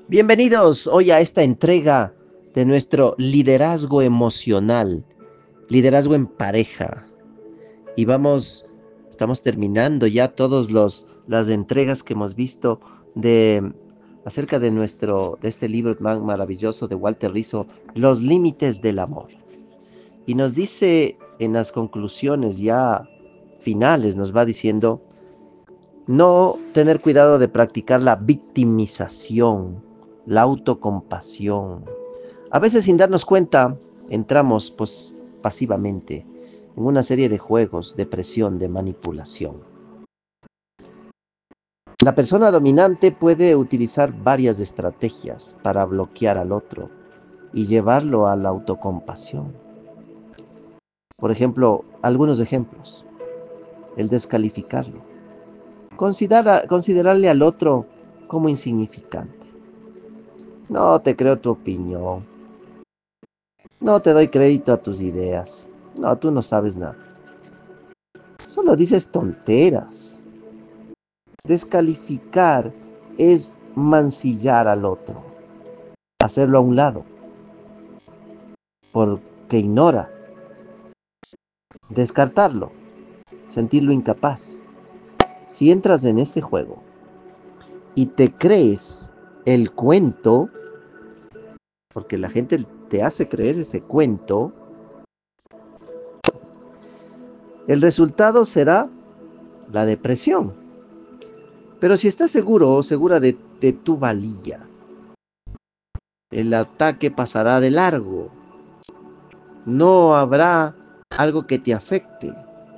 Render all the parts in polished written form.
Bienvenidos hoy a esta entrega de nuestro liderazgo emocional, liderazgo en pareja. Y estamos terminando ya las entregas que hemos visto de acerca de este libro tan maravilloso de Walter Rizzo, Los límites del amor. Y nos dice en las conclusiones ya finales, nos va diciendo no tener cuidado de practicar la victimización, la autocompasión. A veces sin darnos cuenta, entramos pasivamente en una serie de juegos de presión, de manipulación. La persona dominante puede utilizar varias estrategias para bloquear al otro y llevarlo a la autocompasión. Por ejemplo, algunos ejemplos. El descalificarlo. Considerarle al otro como insignificante. No te creo tu opinión. No te doy crédito a tus ideas. No, tú no sabes nada. Solo dices tonteras. Descalificar es mancillar al otro, hacerlo a un lado, porque ignora, descartarlo, sentirlo incapaz. Si entras en este juego y te crees el cuento, porque la gente te hace creer ese cuento, el resultado será la depresión. Pero si estás seguro o segura de tu valía, el ataque pasará de largo. No habrá algo que te afecte.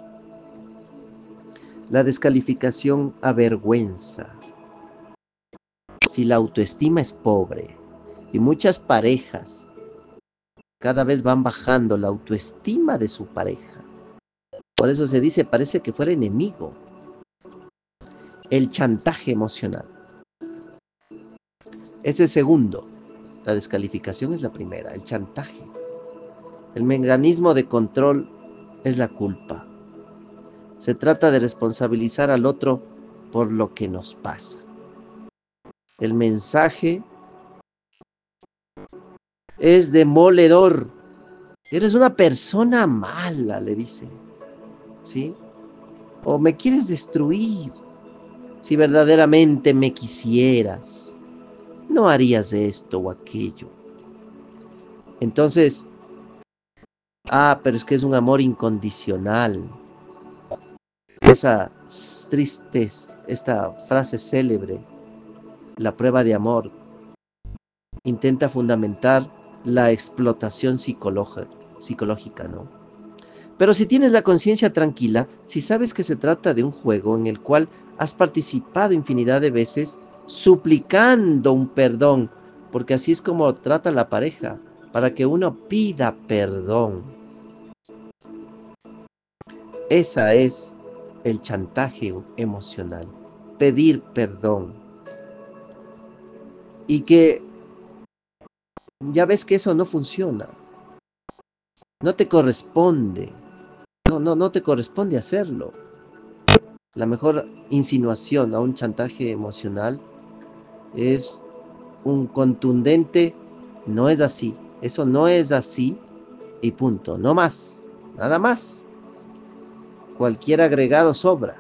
La descalificación avergüenza. Si la autoestima es pobre y muchas parejas cada vez van bajando la autoestima de su pareja. Por eso se dice, parece que fuera enemigo. El chantaje emocional. Ese segundo. La descalificación es la primera, el chantaje. El mecanismo de control es la culpa. Se trata de responsabilizar al otro por lo que nos pasa. El mensaje es demoledor. Eres una persona mala, le dice. ¿Sí? O me quieres destruir. Si verdaderamente me quisieras, no harías esto o aquello. Entonces, pero es que es un amor incondicional. Esa esta frase célebre, la prueba de amor, intenta fundamentar la explotación psicológica, ¿no? Pero si tienes la conciencia tranquila, si sabes que se trata de un juego en el cual has participado infinidad de veces suplicando un perdón, porque así es como trata la pareja, para que uno pida perdón. Esa es el chantaje emocional, pedir perdón. Y que ya ves que eso no funciona, no te corresponde, no te corresponde hacerlo. La mejor insinuación a un chantaje emocional es un contundente, no es así, eso no es así y punto, no más, nada más. Cualquier agregado sobra.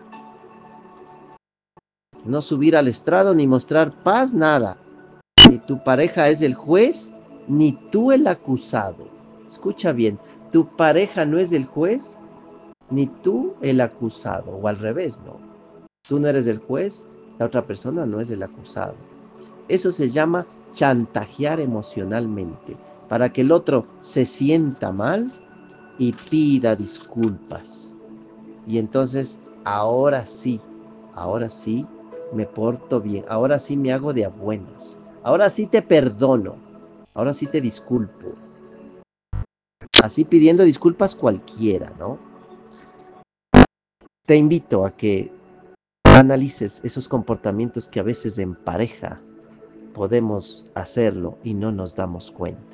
No subir al estrado ni mostrar paz, nada. Ni tu pareja es el juez, ni tú el acusado. Escucha bien, tu pareja no es el juez, ni tú el acusado, o al revés, ¿no? Tú no eres el juez, la otra persona no es el acusado. Eso se llama chantajear emocionalmente, para que el otro se sienta mal y pida disculpas. Y entonces, ahora sí me porto bien, ahora sí me hago de a buenas, ahora sí te perdono, ahora sí te disculpo. Así pidiendo disculpas cualquiera, ¿no? Te invito a que analices esos comportamientos que a veces en pareja podemos hacerlo y no nos damos cuenta.